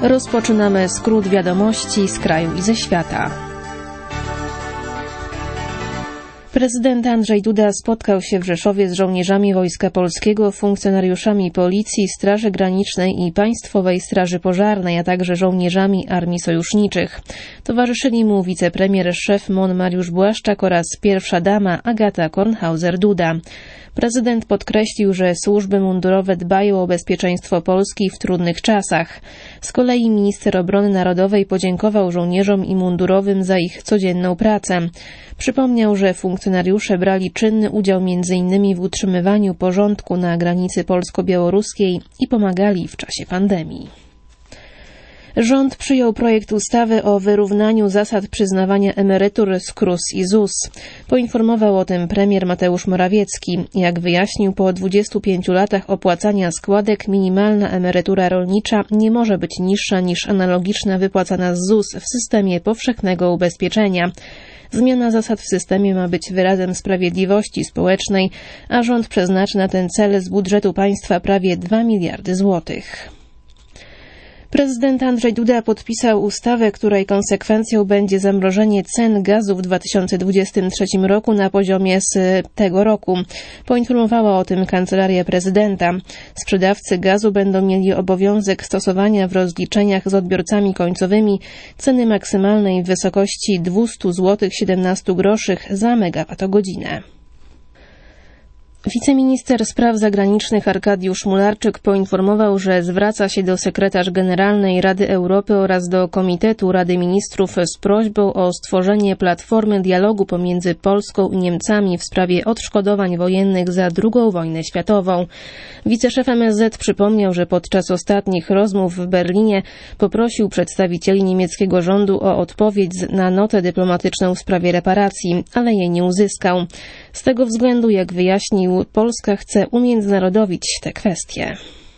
Rozpoczynamy skrót wiadomości z kraju i ze świata. Prezydent Andrzej Duda spotkał się w Rzeszowie z żołnierzami Wojska Polskiego, funkcjonariuszami Policji, Straży Granicznej i Państwowej Straży Pożarnej, a także żołnierzami Armii Sojuszniczych. Towarzyszyli mu wicepremier szef MON Mariusz Błaszczak oraz pierwsza dama Agata Kornhauser-Duda. Prezydent podkreślił, że służby mundurowe dbają o bezpieczeństwo Polski w trudnych czasach. Z kolei minister obrony narodowej podziękował żołnierzom i mundurowym za ich codzienną pracę. Przypomniał, że funkcjonariusze brali czynny udział m.in. w utrzymywaniu porządku na granicy polsko-białoruskiej i pomagali w czasie pandemii. Rząd przyjął projekt ustawy o wyrównaniu zasad przyznawania emerytur z KRUS i ZUS. Poinformował o tym premier Mateusz Morawiecki. Jak wyjaśnił, po 25 latach opłacania składek minimalna emerytura rolnicza nie może być niższa niż analogiczna wypłacana z ZUS w systemie powszechnego ubezpieczenia. Zmiana zasad w systemie ma być wyrazem sprawiedliwości społecznej, a rząd przeznaczy na ten cel z budżetu państwa prawie 2 miliardy złotych. Prezydent Andrzej Duda podpisał ustawę, której konsekwencją będzie zamrożenie cen gazu w 2023 roku na poziomie z tego roku. Poinformowała o tym Kancelaria Prezydenta. Sprzedawcy gazu będą mieli obowiązek stosowania w rozliczeniach z odbiorcami końcowymi ceny maksymalnej w wysokości 200,17 zł za megawattogodzinę. Wiceminister Spraw Zagranicznych Arkadiusz Mularczyk poinformował, że zwraca się do sekretarz generalnej Rady Europy oraz do Komitetu Rady Ministrów z prośbą o stworzenie platformy dialogu pomiędzy Polską i Niemcami w sprawie odszkodowań wojennych za II wojnę światową. Wiceszef MSZ przypomniał, że podczas ostatnich rozmów w Berlinie poprosił przedstawicieli niemieckiego rządu o odpowiedź na notę dyplomatyczną w sprawie reparacji, ale jej nie uzyskał. Z tego względu, jak wyjaśnił, Polska chce umiędzynarodowić te kwestie.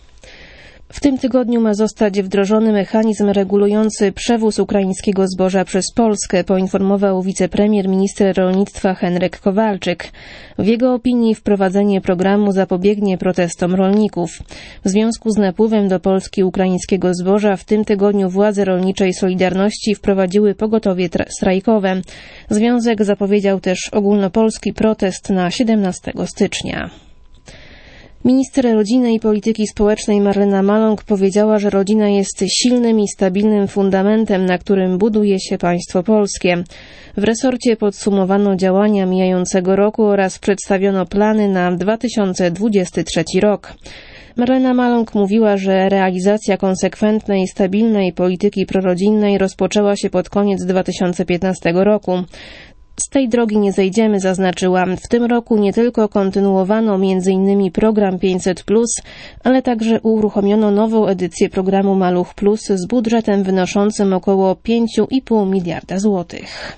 W tym tygodniu ma zostać wdrożony mechanizm regulujący przewóz ukraińskiego zboża przez Polskę, poinformował wicepremier minister rolnictwa Henryk Kowalczyk. W jego opinii wprowadzenie programu zapobiegnie protestom rolników. W związku z napływem do Polski ukraińskiego zboża w tym tygodniu władze rolniczej Solidarności wprowadziły pogotowie strajkowe. Związek zapowiedział też ogólnopolski protest na 17 stycznia. Minister Rodziny i Polityki Społecznej Marlena Maląg powiedziała, że rodzina jest silnym i stabilnym fundamentem, na którym buduje się państwo polskie. W resorcie podsumowano działania mijającego roku oraz przedstawiono plany na 2023 rok. Marlena Maląg mówiła, że realizacja konsekwentnej i stabilnej polityki prorodzinnej rozpoczęła się pod koniec 2015 roku. Z tej drogi nie zejdziemy, zaznaczyła. W tym roku nie tylko kontynuowano m.in. program 500+, ale także uruchomiono nową edycję programu Maluch Plus z budżetem wynoszącym około 5,5 miliarda złotych.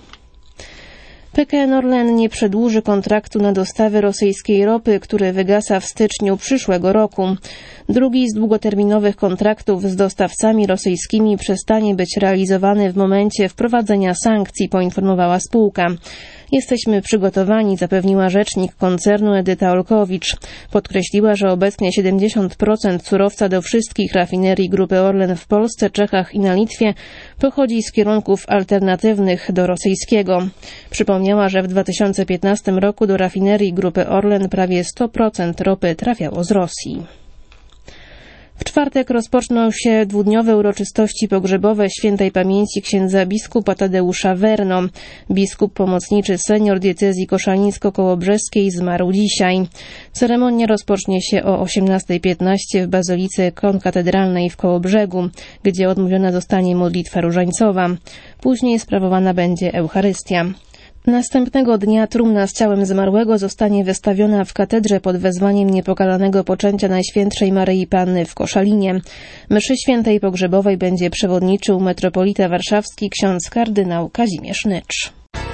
PKN Orlen nie przedłuży kontraktu na dostawy rosyjskiej ropy, który wygasa w styczniu przyszłego roku. Drugi z długoterminowych kontraktów z dostawcami rosyjskimi przestanie być realizowany w momencie wprowadzenia sankcji, poinformowała spółka. Jesteśmy przygotowani, zapewniła rzecznik koncernu Edyta Olkowicz. Podkreśliła, że obecnie 70% surowca do wszystkich rafinerii Grupy Orlen w Polsce, Czechach i na Litwie pochodzi z kierunków alternatywnych do rosyjskiego. Przypomniała, że w 2015 roku do rafinerii Grupy Orlen prawie 100% ropy trafiało z Rosji. W czwartek rozpoczną się dwudniowe uroczystości pogrzebowe świętej pamięci księdza biskupa Tadeusza Werno. Biskup pomocniczy senior diecezji koszalińsko-kołobrzeskiej zmarł dzisiaj. Ceremonia rozpocznie się o 18:15 w Bazylice Konkatedralnej w Kołobrzegu, gdzie odmówiona zostanie modlitwa różańcowa. Później sprawowana będzie Eucharystia. Następnego dnia trumna z ciałem zmarłego zostanie wystawiona w katedrze pod wezwaniem Niepokalanego Poczęcia Najświętszej Maryi Panny w Koszalinie. Mszy świętej pogrzebowej będzie przewodniczył metropolita warszawski ksiądz kardynał Kazimierz Nycz.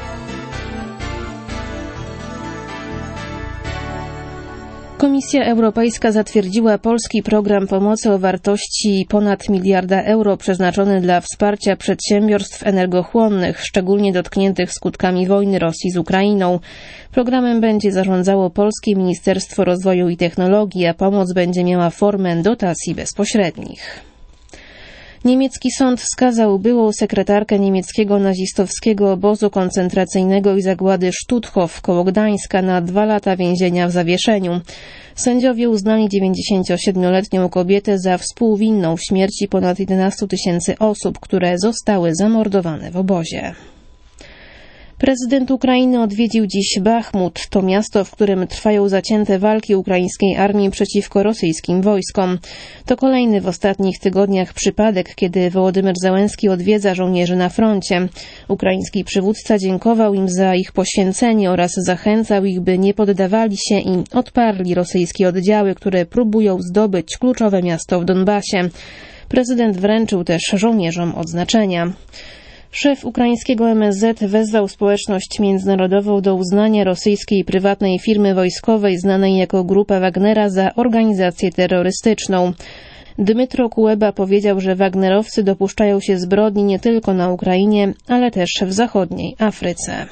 Komisja Europejska zatwierdziła polski program pomocy o wartości ponad 1 miliarda euro przeznaczony dla wsparcia przedsiębiorstw energochłonnych, szczególnie dotkniętych skutkami wojny Rosji z Ukrainą. Programem będzie zarządzało Polskie Ministerstwo Rozwoju i Technologii, a pomoc będzie miała formę dotacji bezpośrednich. Niemiecki sąd skazał byłą sekretarkę niemieckiego nazistowskiego obozu koncentracyjnego i zagłady Stutthof koło Gdańska na 2 lata więzienia w zawieszeniu. Sędziowie uznali 97-letnią kobietę za współwinną w śmierci ponad 11 000 osób, które zostały zamordowane w obozie. Prezydent Ukrainy odwiedził dziś Bachmut. To miasto, w którym trwają zacięte walki ukraińskiej armii przeciwko rosyjskim wojskom. To kolejny w ostatnich tygodniach przypadek, kiedy Wołodymyr Zełenski odwiedza żołnierzy na froncie. Ukraiński przywódca dziękował im za ich poświęcenie oraz zachęcał ich, by nie poddawali się i odparli rosyjskie oddziały, które próbują zdobyć kluczowe miasto w Donbasie. Prezydent wręczył też żołnierzom odznaczenia. Szef ukraińskiego MSZ wezwał społeczność międzynarodową do uznania rosyjskiej prywatnej firmy wojskowej znanej jako Grupa Wagnera za organizację terrorystyczną. Dmytro Kuleba powiedział, że wagnerowcy dopuszczają się zbrodni nie tylko na Ukrainie, ale też w zachodniej Afryce.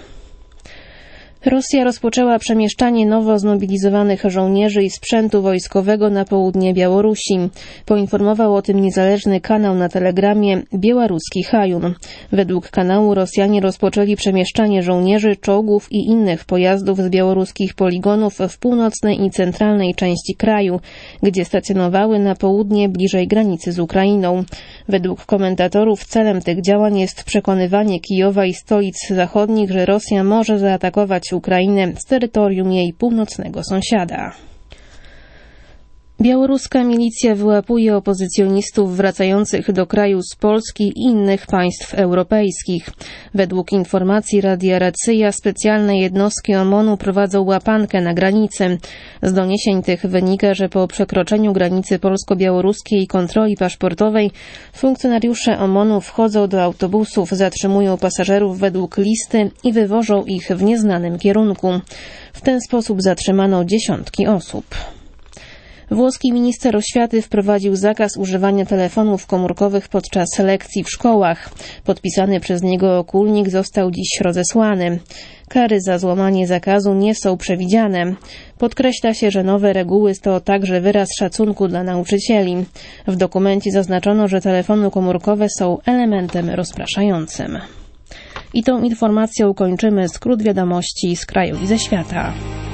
Rosja rozpoczęła przemieszczanie nowo zmobilizowanych żołnierzy i sprzętu wojskowego na południe Białorusi. Poinformował o tym niezależny kanał na Telegramie białoruski Hajun. Według kanału Rosjanie rozpoczęli przemieszczanie żołnierzy, czołgów i innych pojazdów z białoruskich poligonów w północnej i centralnej części kraju, gdzie stacjonowały na południe bliżej granicy z Ukrainą. Według komentatorów celem tych działań jest przekonywanie Kijowa i stolic zachodnich, że Rosja może zaatakować Ukrainę z terytorium jej północnego sąsiada. Białoruska milicja wyłapuje opozycjonistów wracających do kraju z Polski i innych państw europejskich. Według informacji Radia Racyja specjalne jednostki OMON-u prowadzą łapankę na granicy. Z doniesień tych wynika, że po przekroczeniu granicy polsko-białoruskiej i kontroli paszportowej funkcjonariusze OMON-u wchodzą do autobusów, zatrzymują pasażerów według listy i wywożą ich w nieznanym kierunku. W ten sposób zatrzymano dziesiątki osób. Włoski minister oświaty wprowadził zakaz używania telefonów komórkowych podczas lekcji w szkołach. Podpisany przez niego okólnik został dziś rozesłany. Kary za złamanie zakazu nie są przewidziane. Podkreśla się, że nowe reguły to także wyraz szacunku dla nauczycieli. W dokumencie zaznaczono, że telefony komórkowe są elementem rozpraszającym. I tą informacją kończymy skrót wiadomości z kraju i ze świata.